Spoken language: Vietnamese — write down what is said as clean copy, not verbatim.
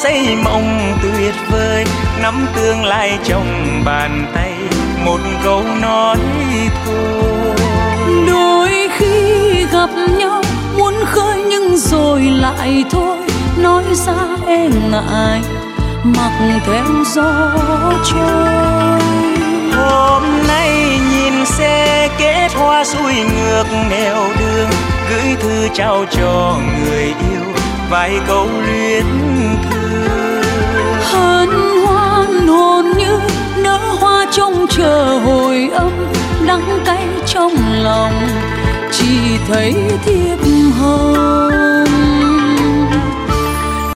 xây mộng tuyệt vời, nắm tương lai trong bàn tay, một câu nói thôi. Đôi khi gặp nhau muốn khơi nhưng rồi lại thôi, nói ra e ngại mặc theo gió trôi. Hôm nay nhìn xe kết hoa xuôi ngược nẻo đường, gửi thư trao cho người yêu vài câu luyến thương. Hân hoan hồn như nở hoa trông chờ hồi âm, đắng cay trong lòng chỉ thấy thiệp hồng.